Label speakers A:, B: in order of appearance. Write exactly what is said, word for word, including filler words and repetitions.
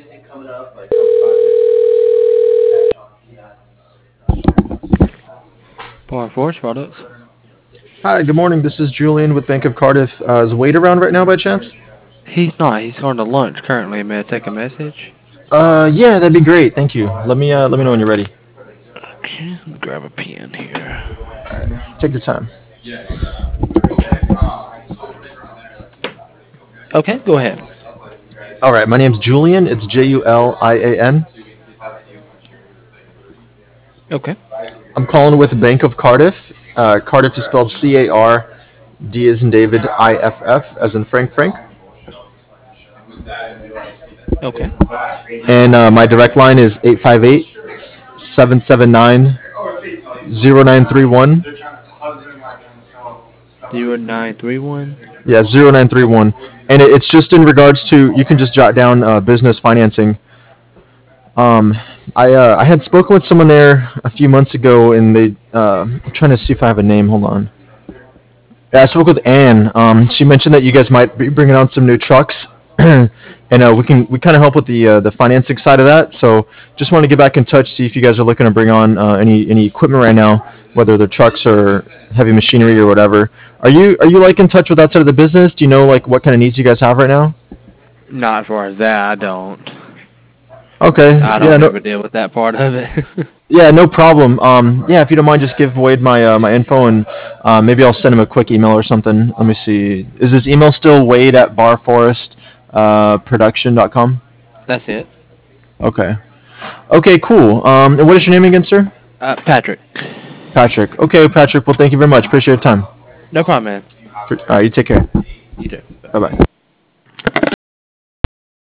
A: Bar Force Products.
B: Hi, good morning. This is Julian with Bank of Cardiff. Uh, is Wade around right now by chance?
A: He's not. He's going to lunch currently. May I take a message?
B: Uh, yeah, that'd be great. Thank you. Let me uh, let me know when you're ready.
A: Okay, let me grab a pen here.
B: Take your time.
A: Okay, go ahead.
B: All right, my name's Julian. It's J U L I A N.
A: Okay.
B: I'm calling with Bank of Cardiff. Uh, Cardiff is spelled C A R D as in David, I F F as in Frank Frank.
A: Okay.
B: And uh, my direct line is eight five eight, seven seven nine, zero nine three one.
A: Zero nine three one.
B: Yeah, zero nine three one. And it, it's just in regards to, you can just jot down uh, business financing. Um, I uh, I had spoken with someone there a few months ago, and they uh, I'm trying to see if I have a name. Hold on. Yeah, I spoke with Anne. Um, she mentioned that you guys might be bringing on some new trucks, and uh, we can we kind of help with the uh, the financing side of that. So just want to get back in touch, see if you guys are looking to bring on uh, any any equipment right now, whether they're trucks or heavy machinery or whatever. Are you are you like in touch with that side of the business? Do you know like what kind of needs you guys have right now?
A: Not as far as that, I don't.
B: Okay.
A: I
B: Yeah.
A: don't
B: No.
A: ever deal with that part of it.
B: Yeah, no problem. Um, yeah, if you don't mind, just give Wade my uh, my info, and uh, maybe I'll send him a quick email or something. Let me see. Is this email still Wade at barforest uh, production dot com?
A: That's it.
B: Okay. Okay, cool. Um, and what is your name again, sir?
A: Uh, Patrick.
B: Patrick. Okay, Patrick. Well, thank you very much. Appreciate your time.
A: No problem, man.
B: All right, you take care.
A: You too.
B: Bye bye.